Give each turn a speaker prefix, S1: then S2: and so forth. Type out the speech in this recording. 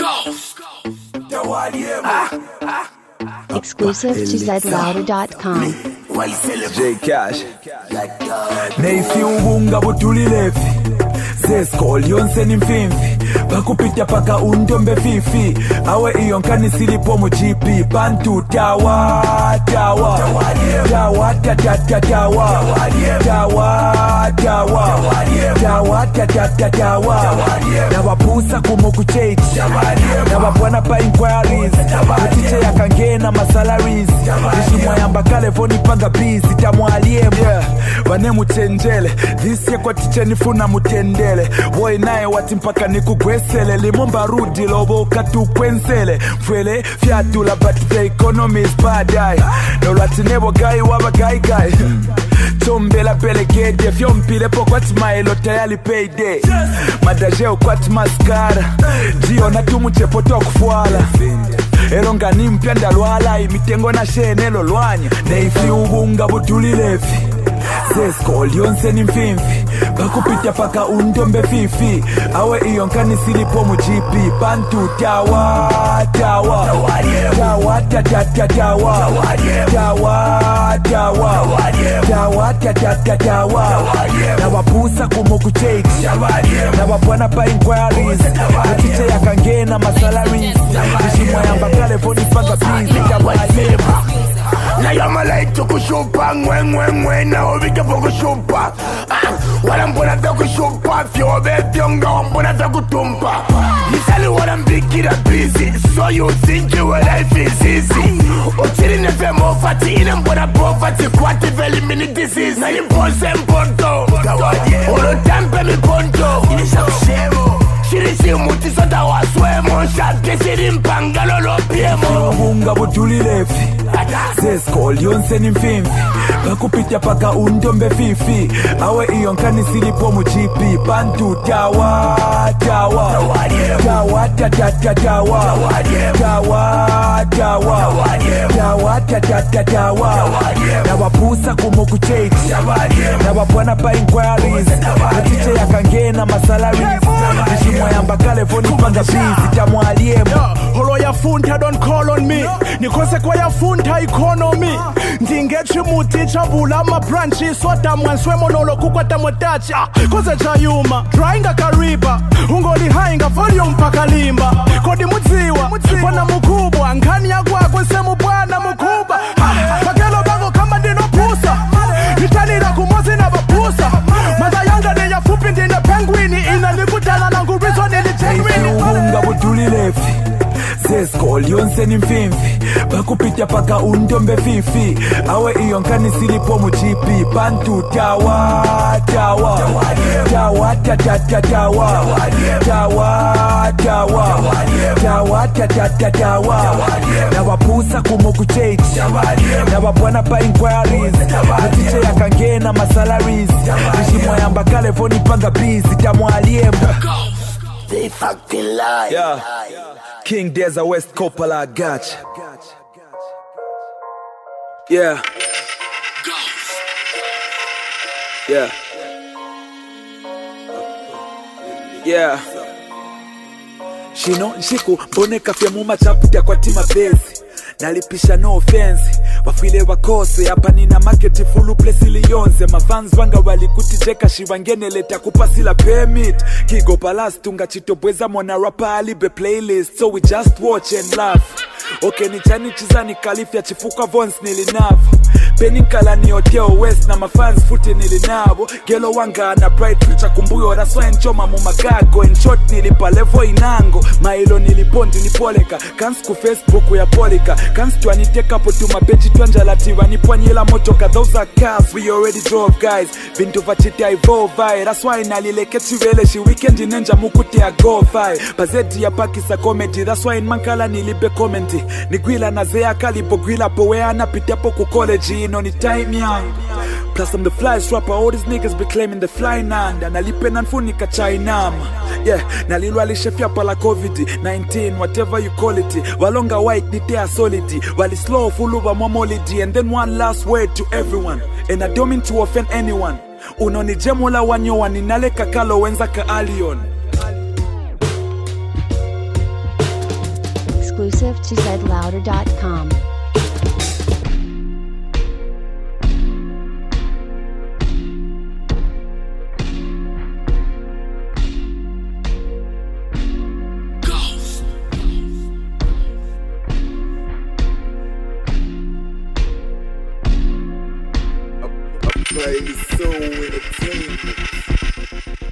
S1: Exclusive to zlouder.com.
S2: J Cash Neifi ubunga butulilefi Zeskol yonse ni mfimfi Bakupita paka undombe fifi Awe iyo nkani silipo mu GP Bantu tawa Tawa Tawa tatata tawa Tawa Tawa Tawa tatata tawa Nawapusa kumuku change Nawabwana pa inquiries Mutiche ya kangena masalaries Nishimwa yamba kale voni panga busy Tamualiemu Wane muchenjele This ye kwa tiche nifuna mutendele Boy nae wati mpaka nikugwesele Limomba rudi lobo ukatu kwensele Mfwele fiatula but the economy is bad eye No latinebo gai waba gai gai Chombela pele gede Fyompile po kwa timaelo tayali payday Madajeo kwa timaskara Jio na tumuche poto kufuala Elonga ni mpyanda lwala Imitengo na shenelo lwanya Neifi ubunga butulilefi Zeskol yonse ni mfimfi Bakupita paka undombe fifi Awe iyo nkani silipo mu GP Bantu tawa Tawa Tawa tatata tawa Tawa Tawa Tawa tatata tawa Nawapusa kumuku change Nawabwana pa inquiries Mutiche ya kangena masalaries Nishimwa yamba kale voni panga busy Tamualiemu
S3: Na yama like to kushupa Ngwe na ovike po kushupa Wala mbona vya kushupa Fyobe fyonga mbona vya kutumpa Nisali wala mbikira busy So you think your life is easy Uchiri nefe mofati Ine mbona pofati Kwati veli mini disease Na impose mponto Olo tempe mi ponto Inisha kushemo Shirishi muti sota waswemo Shake shiri mpangalo lopiemo
S2: Ubunga butulilefi Zeskol yonse ni mfimfi Bakupita paka undombe fifi Awe iyo nkani silipo mu GP Bantu tawa Tawa Tawa tatata tawa Tawa Tawa Tawa tatata tawa Nawapusa kumuku change Nawabwana pa inquiries Mutiche ya kangena masalaries Nishimwa yamba kale voni panga busy Tamualiemu
S4: Holo ya funta don't call on me Nikose kwa ya funta economy Ndingechi muti chabula ma branches Swata mwanswe monolo kukwata motachi Koze chayuma Drainga kariba Ungoli hainga volume pakalimba Kodi muziwa Wana mukubwa Nkani ya kwa kwense mubwana mukuba Pakelo bango kama dino pusa Nitanira kumozi na bapusa Maza yanga ni ya fupi ndine penguini Ina nikutala na ngurizo nili genuini
S2: Ubunga butulilefi Zeskol yonse ni mfimfi Bakupita paka undombe fifi Awe iyo nkani silipo mu GP Bantu tawa Tawa Tawa tatata tawa Tawa Tawa Tawa tatata tawa Nawapusa kumuku change Nawabwana pa inquiries Mutiche ya kangena masalaries Nishimwa yamba kale voni panga busy Tamualiemu
S3: They fucking lie.
S2: Yeah. King Deza West Coppola, I got you. Yeah. Yeah. Yeah. Shino nshiku boneka fya muma chaputia kwa tima bezi Nalipisha no offense Wafile wakose hapa nina market fulu place iliyonze Mafans wanga walikutijeka shivangene leta kupasila permit Kigo palas tunga chitobweza mwana rapa alibe playlist So we just watch and laugh Okay ni chani chizani kalifia chifuka vons nilinavu Penikala ni Oteo West na mafans futi nilinabo Gelo wanga na pride future kumbuyo Raswa enchoma mumagago In short nilipa levo inango Mailo nilipondi nipoleka Kansku Facebook ya polika Kanstu aniteka potu mabechi tuanjalatiwa Nipwanyela motoka those are cars we already drove guys Vintu vachiti evolve Raswa inalileke chivele shi weekend ninja mukuti ya go fi Bazeti ya pakisa comedy That's why in mankala nilipe commenti Nigwila na zea kalipo gwila powe anapitepo ku college on the time young. Plus I'm the flyest rapper, all these niggas be claiming the fly nanda. Nalipe nanfunika chainama. Yeah, nalilwa lishefya pala COVID-19, whatever you call it. Walonga white nitea solidi. Wali slow fuluba momolidi. And then one last word to everyone. And I don't mean to offend anyone. Unoni jemola wanyo waninale kakalo wenza ka alion.
S1: exclusive to zlouder.com.
S2: Play the soul entertainment.